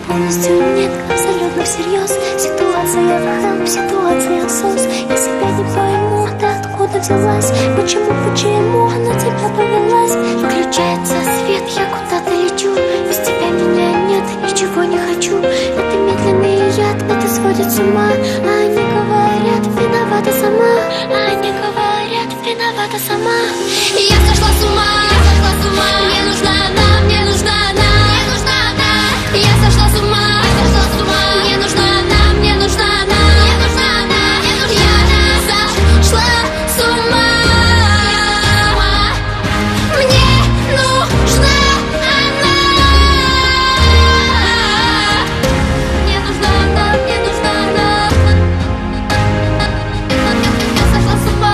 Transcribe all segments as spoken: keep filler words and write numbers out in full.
полностью нет, абсолютно всерьез. Ситуация в help, ситуация сос. Я себя не пойму, ты откуда взялась? Почему, почему на тебя повелась? Включается свет, я куда-то лечу. Без тебя меня нет, ничего не хочу. Это медленный яд, это сводит с ума. А они говорят, виновата сама. А они говорят, виновата сама. Я сошла с ума, я сошла с ума. Мне нужна она, мне нужна она, мне нужна она. Я сошла с ума, я сошла с ума. Мне нужна она, мне нужна она, мне нужна она, мне нужна она. Я сошла с ума. Мне нужна она. Мне нужна она, мне нужна она. Я сошла с ума.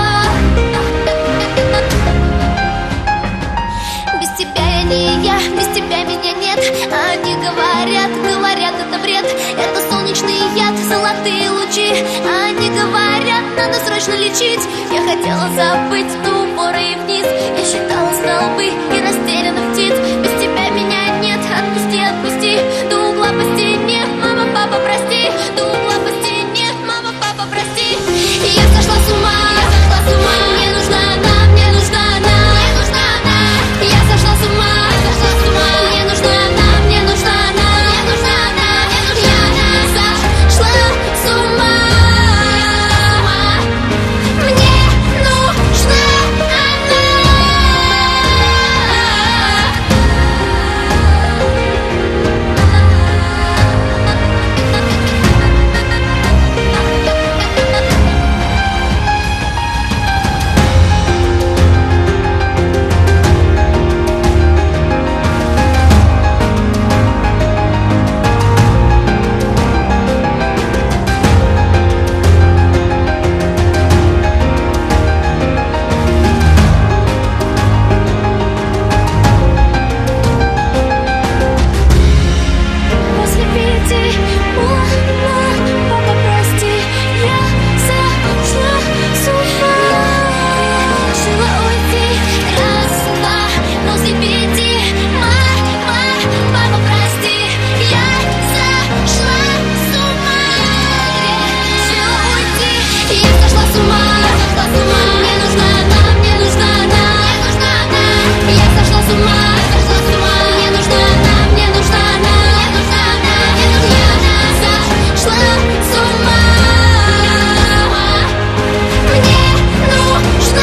Без тебя я не я, без тебя меня нет. Они говорят, говорят, это бред. Это солнечный яд, золотые лучи. Они говорят, надо срочно лечить. Я хотела забыть до упора и вниз. Я считала столбы и растерянных птиц. Без тебя меня нет, отпусти, отпусти. До угла по стене, мама, папа, прости. До угла по стене, мама, папа, прости. Я сошла с ума, я сошла с ума. Мне нужна она, мне нужна она, мне нужна она. Я сошла с ума, я сошла с ума. Мне нужна она, мне нужна она, мне нужна она, мне нужна она. Сошла с ума. Мне нужна она. После пяти, мама, папа, прости. Я сошла с ума. Решила уйти, раз, два. После пяти, мама, папа, прости. Я сошла с ума. Решила уйти, я сошла с ума, я сошла с ума. Мне нужна она, мне нужна она, мне нужна она. Я сошла с ума, я сошла с ума. Мне нужна она, мне нужна она, мне нужна она, мне нужна она. Сошла с ума. Мне нужна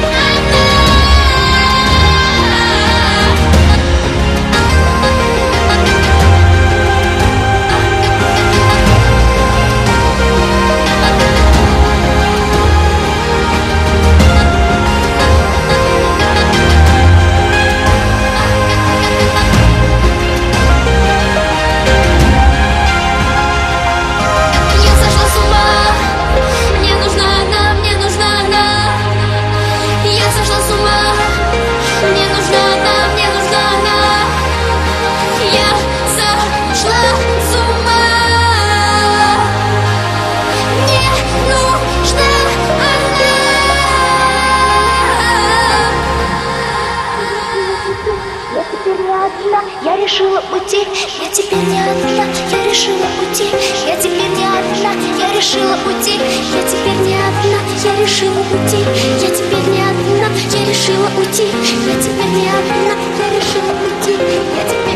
Я сошла с ума. Мне нужна она, мне нужна она. Я сошла с ума. Мне нужна она, мне нужна она. Я сошла с ума. Мне нужна она. Я решила уйти, я теперь не одна. Я решила уйти, я теперь не одна. Я решила уйти, я теперь не одна. Я решила уйти, я теперь не одна. Я решила уйти, я теперь не одна. Я решила уйти, я теперь